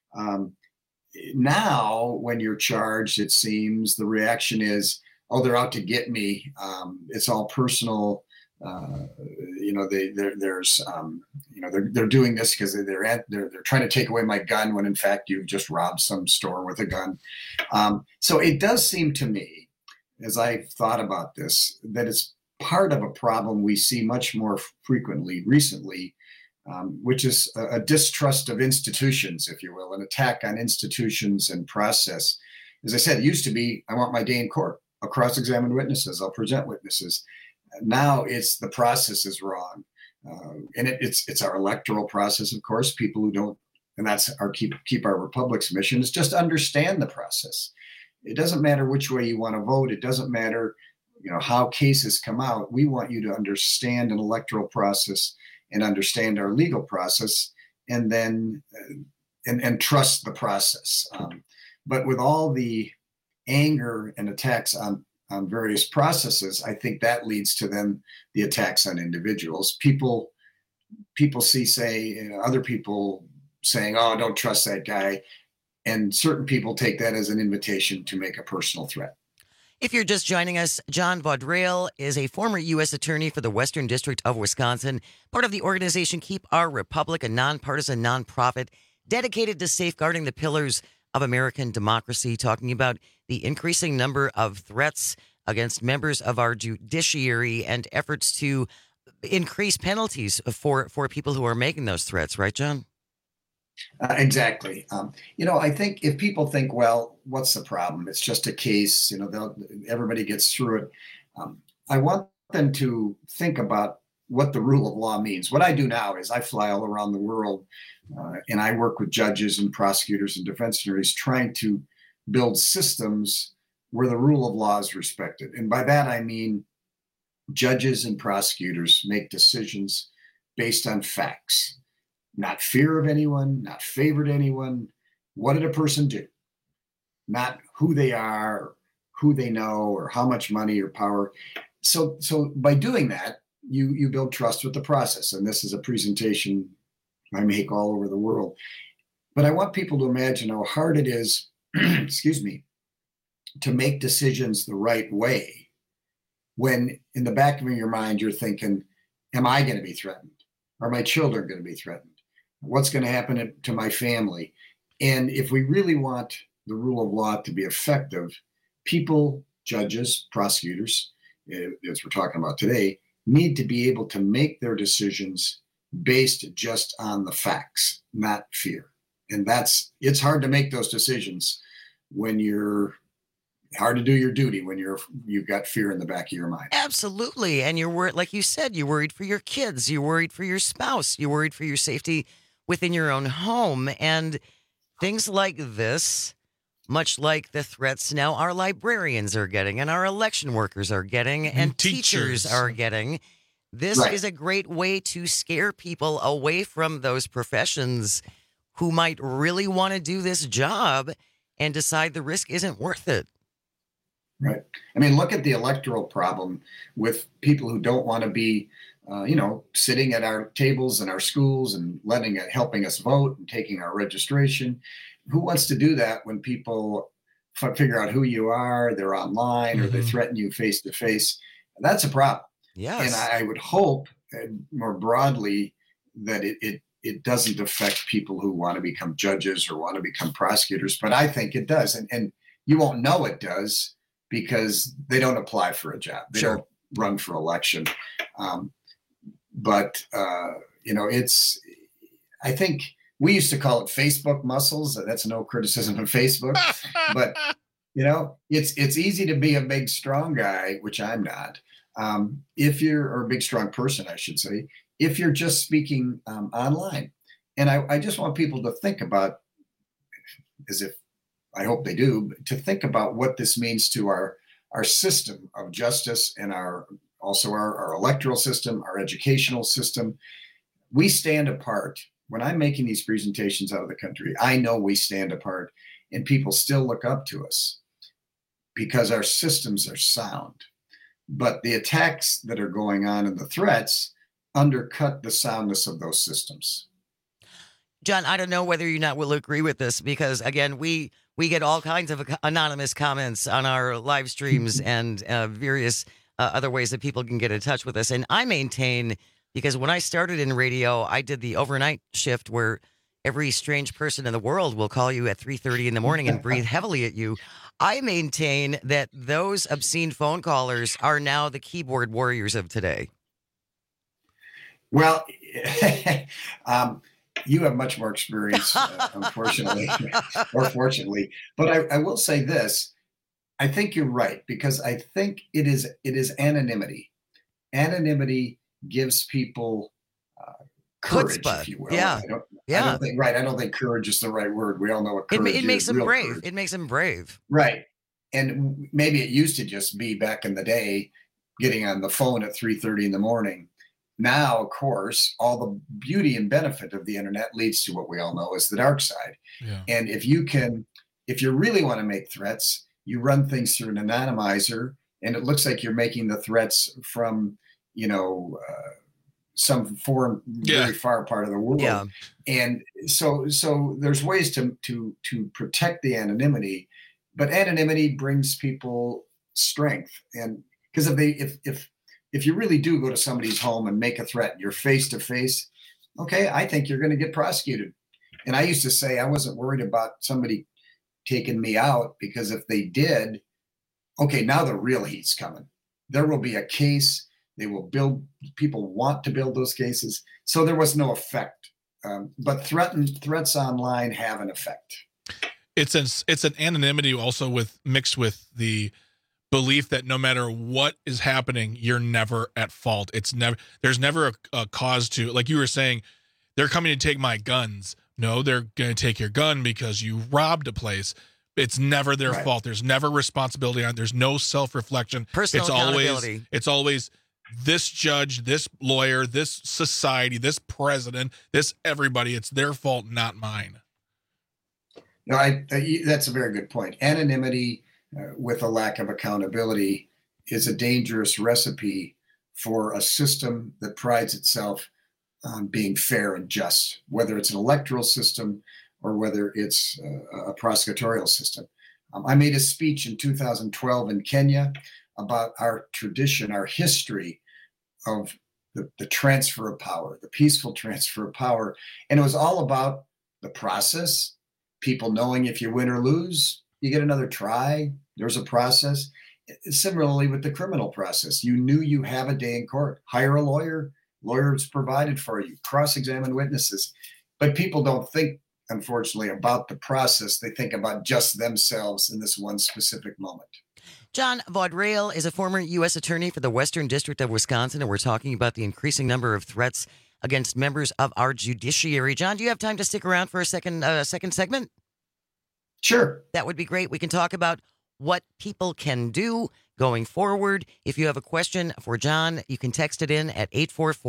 Now, when you're charged, it seems the reaction is, oh, they're out to get me. It's all personal. You know, they're doing this because they're trying to take away my gun when in fact you've just robbed some store with a gun. So it does seem to me, as I've thought about this, that it's part of a problem we see much more frequently recently, which is a distrust of institutions, if you will, an attack on institutions and process. As I said, it used to be, I want my day in court. I'll cross-examine witnesses. I'll present witnesses. Now it's the process is wrong. And it's our electoral process, of course. People who don't, and that's our keep our republic's mission, is just understand the process. It doesn't matter which way you want to vote. It doesn't matter, you know, how cases come out. We want you to understand an electoral process and understand our legal process, and then and trust the process. But with all the anger and attacks on various processes, I think that leads to then the attacks on individuals. People see, other people saying, oh, don't trust that guy. And certain people take that as an invitation to make a personal threat. If you're just joining us, John Vaudreuil is a former U.S. attorney for the Western District of Wisconsin, part of the organization Keep Our Republic, a nonpartisan nonprofit dedicated to safeguarding the pillars of American democracy, talking about the increasing number of threats against members of our judiciary and efforts to increase penalties for people who are making those threats. Right, John? Exactly. You know, I think if people think, well, what's the problem? It's just a case, you know, everybody gets through it. I want them to think about what the rule of law means. What I do now is I fly all around the world and I work with judges and prosecutors and defense attorneys trying to build systems where the rule of law is respected. And by that, I mean judges and prosecutors make decisions based on facts. Not fear of anyone, not favor to anyone. What did a person do? Not who they are, who they know, or how much money or power. So by doing that, you build trust with the process. And this is a presentation I make all over the world. But I want people to imagine how hard it is, excuse me, to make decisions the right way when in the back of your mind you're thinking, am I going to be threatened? Are my children going to be threatened? What's going to happen to my family? And if we really want the rule of law to be effective, people, judges, prosecutors, as we're talking about today, need to be able to make their decisions based just on the facts, not fear. And it's hard to make those decisions when hard to do your duty when you've got fear in the back of your mind. Absolutely. And you're worried, like you said, you're worried for your kids, you're worried for your spouse, you're worried for your safety within your own home. And things like this, much like the threats now our librarians are getting and our election workers are getting and teachers are getting, this is a great way to scare people away from those professions who might really want to do this job and decide the risk isn't worth it. Right. I mean, look at the electoral problem with people who don't want to be, sitting at our tables in our schools and helping us vote and taking our registration. Who wants to do that when people figure out who you are, they're online, or they threaten you face to face? That's a problem. Yes. And I would hope more broadly that it doesn't affect people who want to become judges or want to become prosecutors, but I think it does. And you won't know it does because they don't apply for a job. They don't run for election. I think we used to call it Facebook muscles. That's no criticism of Facebook, but it's easy to be a big, strong guy, which I'm not. Or a big, strong person, I should say, if you're just speaking online. And I just want people to think about, as if I hope they do, to think about what this means to our system of justice and our electoral system, our educational system. we stand apart. When I'm making these presentations out of the country, I know we stand apart, and people still look up to us because our systems are sound. But the attacks that are going on and the threats undercut the soundness of those systems. John, I don't know whether you not will agree with this because, again, we get all kinds of anonymous comments on our live streams and various other ways that people can get in touch with us. And I maintain, because when I started in radio, I did the overnight shift where every strange person in the world will call you at 3:30 in the morning and breathe heavily at you. I maintain that those obscene phone callers are now the keyboard warriors of today. Well, you have much more experience, unfortunately, or fortunately. But I will say this. I think you're right, because I think it is anonymity. Anonymity gives people courage, chutzpah, if you will. yeah. I don't think courage is the right word. We all know what courage is. It makes them brave. Courage. It makes them brave. Right. And maybe it used to just be back in the day, getting on the phone at 3:30 in the morning. Now, of course, all the beauty and benefit of the internet leads to what we all know is the dark side. Yeah. And if you really want to make threats, you run things through an anonymizer, and it looks like you're making the threats from, some foreign, very far part of the world. Yeah. And so there's ways to protect the anonymity, but anonymity brings people strength. And because if you really do go to somebody's home and make a threat and you're face to face, okay, I think you're going to get prosecuted. And I used to say I wasn't worried about somebody taking me out, because if they did, okay, now the real heat's coming. There will be a case. People want to build those cases. So there was no effect. But threats online have an effect. It's an anonymity also mixed with the belief that no matter what is happening, you're never at fault. There's never a cause to, like you were saying, they're coming to take my guns. No, they're going to take your gun because you robbed a place. It's never their fault. There's never responsibility on. There's no self-reflection. Personal accountability. It's always this judge, this lawyer, this society, this president, this everybody. It's their fault, not mine. No, that's a very good point. Anonymity with a lack of accountability is a dangerous recipe for a system that prides itself on being fair and just, whether it's an electoral system or whether it's a prosecutorial system. I made a speech in 2012 in Kenya about our tradition, our history of the transfer of power, the peaceful transfer of power. And it was all about the process, people knowing if you win or lose, you get another try. There's a process. Similarly with the criminal process, you knew you have a day in court. Hire a lawyer. Lawyers provided for you. Cross-examine witnesses. But people don't think, unfortunately, about the process. They think about just themselves in this one specific moment. John Vaudreuil is a former U.S. attorney for the Western District of Wisconsin, and we're talking about the increasing number of threats against members of our judiciary. John, do you have time to stick around for a second segment? Sure. That would be great. We can talk about what people can do going forward. If you have a question for John, you can text it in at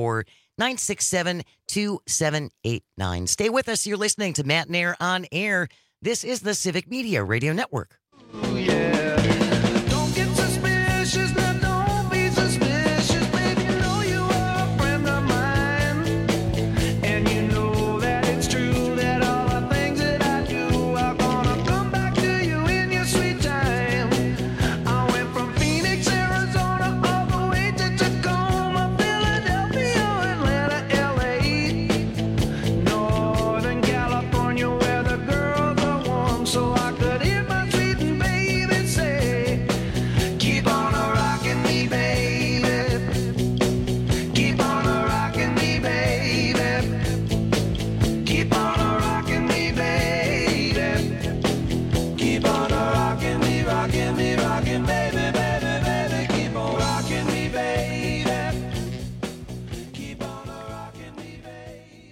844-967-2789. Stay with us. You're listening to Matt Nair on Air. This is the Civic Media Radio Network. Don't get suspicious, now don't be suspicious, baby. You know you are a friend of mine, and you know that it's true that all the things that I do are gonna come back to you in your sweet time. I went from Phoenix, Arizona, all the way to Tacoma, Philadelphia, Atlanta, LA, Northern California, where the girls are warm, so I could hear my sweet baby say, keep on a-rockin' me, baby. Keep on a-rockin' me, baby. Keep on a-rockin' me, baby. Keep on a-rockin' me, rockin' me, rockin', baby, baby, baby. Keep on rockin' me, baby. Keep on a-rockin' me, baby.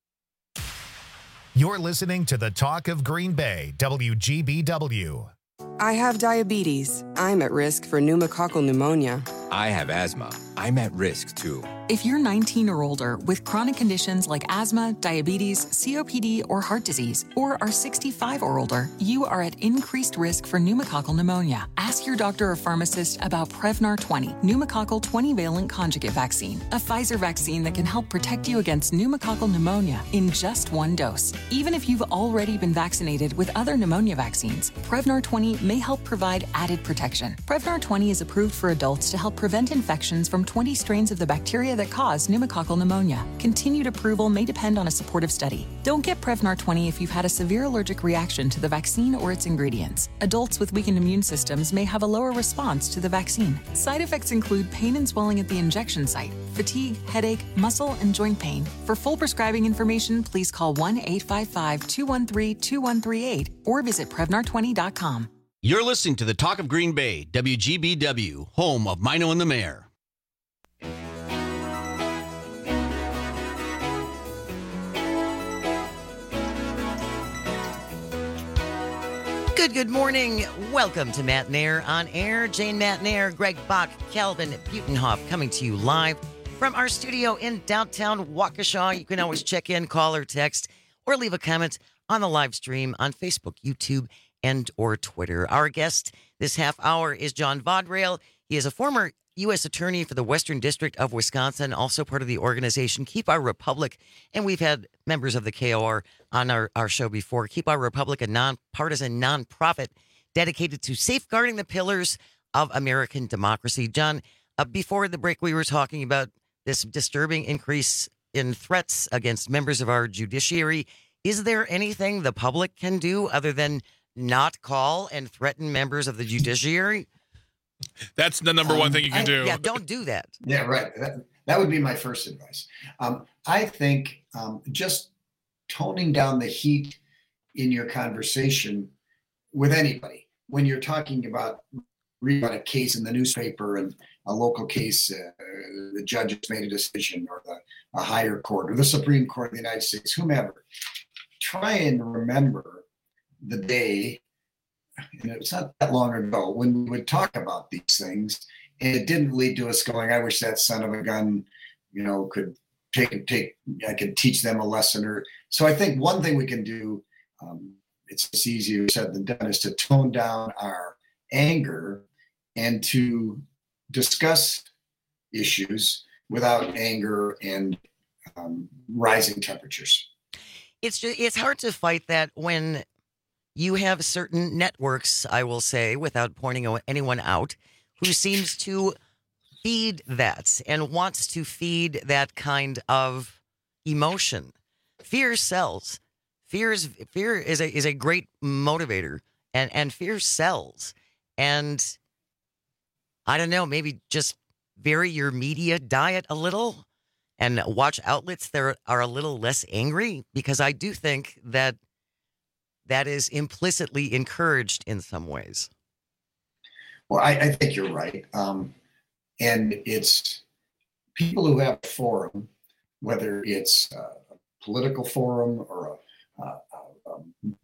You're listening to the Talk of Green Bay, WGBW. I have diabetes. I'm at risk for pneumococcal pneumonia. I have asthma. I'm at risk too. If you're 19 or older with chronic conditions like asthma, diabetes, COPD, or heart disease, or are 65 or older, you are at increased risk for pneumococcal pneumonia. Ask your doctor or pharmacist about Prevnar 20, pneumococcal 20-valent conjugate vaccine, a Pfizer vaccine that can help protect you against pneumococcal pneumonia in just one dose. Even if you've already been vaccinated with other pneumonia vaccines, Prevnar 20 may help provide added protection. Prevnar 20 is approved for adults to help prevent infections from 20 strains of the bacteria that cause pneumococcal pneumonia. Continued approval may depend on a supportive study. Don't get Prevnar 20 if you've had a severe allergic reaction to the vaccine or its ingredients. Adults with weakened immune systems may have a lower response to the vaccine. Side effects include pain and swelling at the injection site, fatigue, headache, muscle, and joint pain. For full prescribing information, please call 1-855-213-2138 or visit Prevnar20.com. You're listening to the Talk of Green Bay, WGBW, home of Mino and the Mayor. Good morning. Welcome to Matt Nair on Air. Jane Matt Nair, Greg Bach, Calvin Butenhoff coming to you live from our studio in downtown Waukesha. You can always check in, call or text, or leave a comment on the live stream on Facebook, YouTube, and or Twitter. Our guest this half hour is John Vaudreuil. He is a former U.S. Attorney for the Western District of Wisconsin, also part of the organization Keep Our Republic. And we've had members of the KOR on our show before. Keep Our Republic, a nonpartisan nonprofit dedicated to safeguarding the pillars of American democracy. John, before the break, we were talking about this disturbing increase in threats against members of our judiciary. Is there anything the public can do other than not call and threaten members of the judiciary? That's the number one thing you can do. Yeah, don't do that. Yeah, right. That would be my first advice. I think just toning down the heat in your conversation with anybody when you're talking about reading about a case in the newspaper and a local case, the judge has made a decision, or a higher court, or the Supreme Court of the United States, whomever. Try and remember the day, and it's not that long ago, when we would talk about these things, and it didn't lead to us going, I wish that son of a gun, could I could teach them a lesson. Or so I think one thing we can do, it's easier said than done, is to tone down our anger and to discuss issues without anger and rising temperatures. It's hard to fight that when you have certain networks, I will say, without pointing anyone out, who seems to feed that and wants to feed that kind of emotion. Fear sells. Fear is a great motivator, and fear sells. And I don't know, maybe just vary your media diet a little and watch outlets that are a little less angry, because I do think that is implicitly encouraged in some ways. Well, I think you're right. And it's people who have a forum, whether it's a political forum or a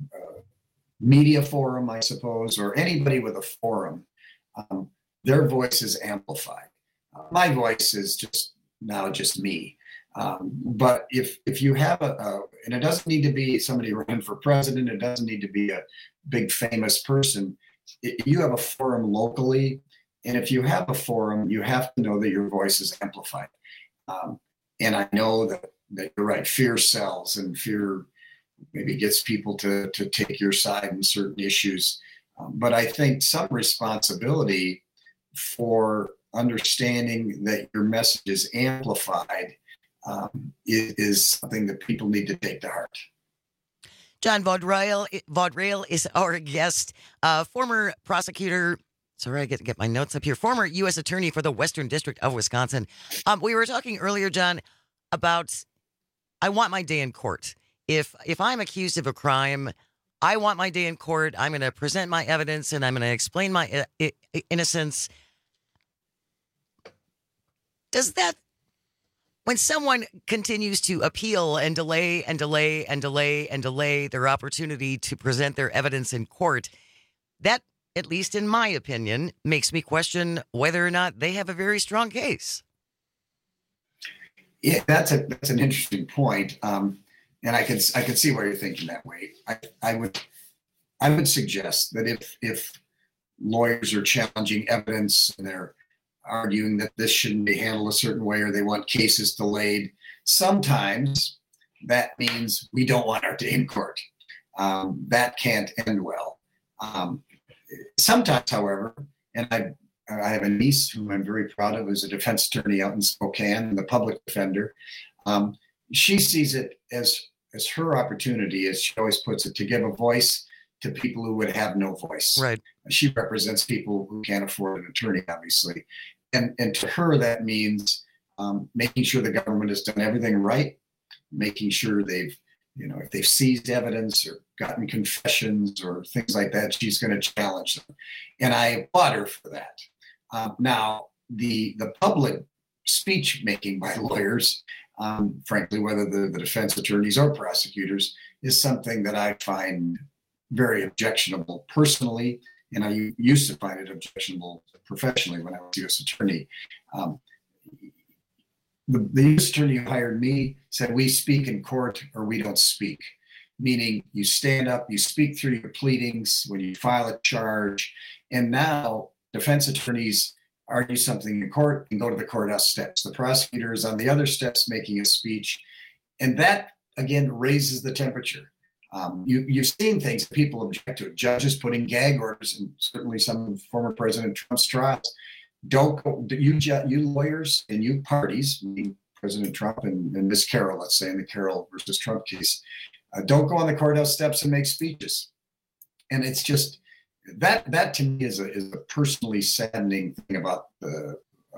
media forum, I suppose, or anybody with a forum, their voice is amplified. My voice is just me. But if you have and it doesn't need to be somebody running for president, it doesn't need to be a big famous person. You have a forum locally, and if you have a forum, you have to know that your voice is amplified. And I know that you're right. Fear sells, and fear maybe gets people to take your side in certain issues. But I think some responsibility for understanding that your message is amplified is something that people need to take to heart. John Vaudreuil is our guest, former prosecutor. Sorry, I get my notes up here. Former U.S. Attorney for the Western District of Wisconsin. We were talking earlier, John, about I want my day in court. If I'm accused of a crime, I want my day in court. I'm going to present my evidence, and I'm going to explain my innocence. Does that, when someone continues to appeal and delay and delay and delay and delay their opportunity to present their evidence in court, that at least in my opinion, makes me question whether or not they have a very strong case. Yeah, that's an interesting point, and I can see why you're thinking that way. I would suggest that if lawyers are challenging evidence and they're arguing that this shouldn't be handled a certain way or they want cases delayed, sometimes that means we don't want our day in court. That can't end well. Sometimes, however, and I have a niece whom I'm very proud of, who's a defense attorney out in Spokane and the public defender. She sees it as her opportunity, as she always puts it, to give a voice to people who would have no voice. Right. She represents people who can't afford an attorney, obviously. And to her, that means making sure the government has done everything right, making sure they've, if they've seized evidence or gotten confessions or things like that, she's going to challenge them. And I applaud her for that. Now, the public speech making by lawyers, frankly, whether the defense attorneys or prosecutors, is something that I find very objectionable personally, and I used to find it objectionable professionally when I was U.S. attorney. The U.S. attorney who hired me said, we speak in court or we don't speak, meaning you stand up, you speak through your pleadings when you file a charge, and now defense attorneys argue something in court and go to the courthouse steps. The prosecutor is on the other steps making a speech, and that, again, raises the temperature. You've seen things that people object to. Judges putting gag orders, and certainly some of former President Trump's trials. Don't go, you lawyers and you parties, meaning President Trump and Ms. Carroll, let's say in the Carroll versus Trump case, don't go on the courthouse steps and make speeches. And it's just that to me is a personally saddening thing about the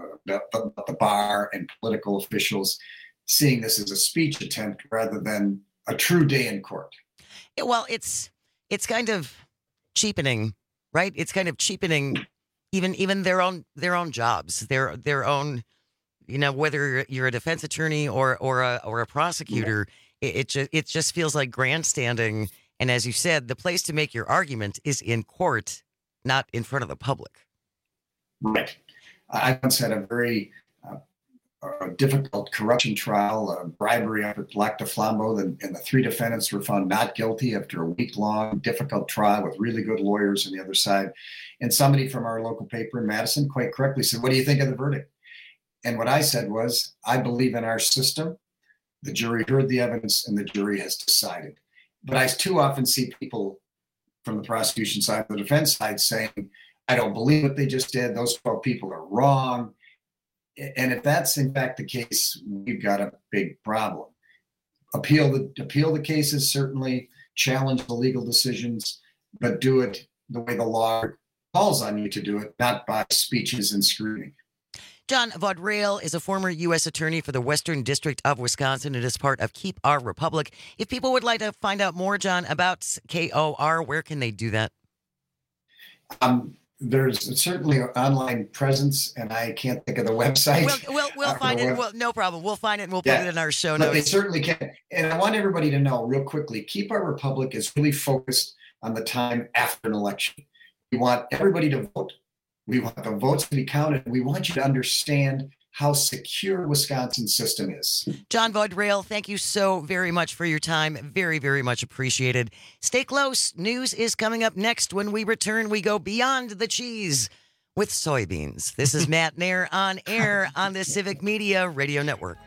bar and political officials seeing this as a speech attempt rather than a true day in court. Yeah, well, it's kind of cheapening, right? It's kind of cheapening even their own jobs, their own, whether you're a defense attorney or a prosecutor, it just feels like grandstanding. And as you said, the place to make your argument is in court, not in front of the public. Right. I once had a very difficult corruption trial, bribery up at Lac de Flambeau, and the three defendants were found not guilty after a week-long, difficult trial with really good lawyers on the other side. And somebody from our local paper in Madison quite correctly said, what do you think of the verdict? And what I said was, I believe in our system. The jury heard the evidence and the jury has decided. But I too often see people from the prosecution side, the defense side, saying, I don't believe what they just did. Those 12 people are wrong. And if that's in fact the case, we've got a big problem. Appeal the cases, certainly, challenge the legal decisions, but do it the way the law calls on you to do it, not by speeches and scrutiny. John Vaudreuil is a former U.S. attorney for the Western District of Wisconsin and is part of Keep Our Republic. If people would like to find out more, John, about KOR, where can they do that? There's certainly an online presence, and I can't think of the website. We'll find it. No problem. We'll find it, and we'll put it in our show notes. But they certainly can. And I want everybody to know real quickly, Keep Our Republic is really focused on the time after an election. We want everybody to vote. We want the votes to be counted. We want you to understand how secure Wisconsin's system is. John Vaudreuil, thank you so very much for your time. Very, very much appreciated. Stay close. News is coming up next. When we return, we go beyond the cheese with soybeans. This is Matt Nair on air on the Civic Media Radio Network.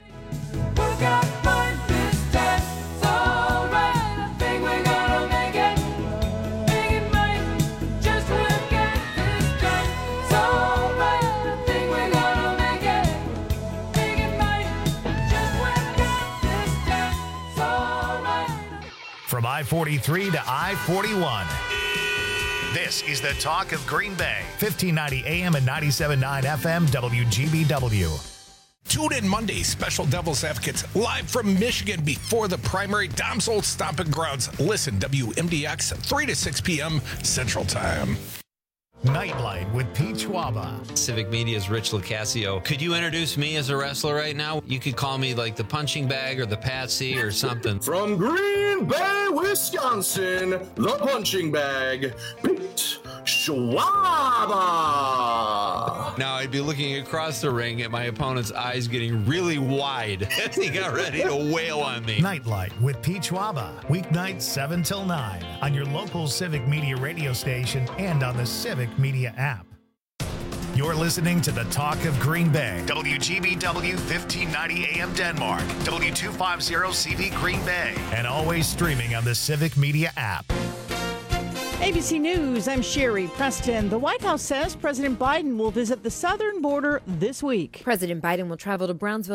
From I-43 to I-41. This is the talk of Green Bay. 1590 AM and 97.9 FM WGBW. Tune in Monday, Special Devil's Advocates, live from Michigan before the primary. Dom's Old Stomping Grounds. Listen, WMDX, 3 to 6 p.m. Central Time. Nightlight with Pete Schwaba. Civic Media's Rich Lucasio. Could you introduce me as a wrestler right now? You could call me like the punching bag or the Patsy or something. From Green Bay, Wisconsin, the punching bag, Pete Schwaba. Schwab. Now I'd be looking across the ring at my opponent's eyes getting really wide as he got ready to wail on me. Nightlight with Pete Schwaba. Weeknights 7 till 9 on your local Civic Media radio station and on the Civic Media app. You're listening to the Talk of Green Bay. WGBW 1590 AM Denmark. W250CV Green Bay. And always streaming on the Civic Media app. ABC News, I'm Sherry Preston. The White House says President Biden will visit the southern border this week. President Biden will travel to Brownsville,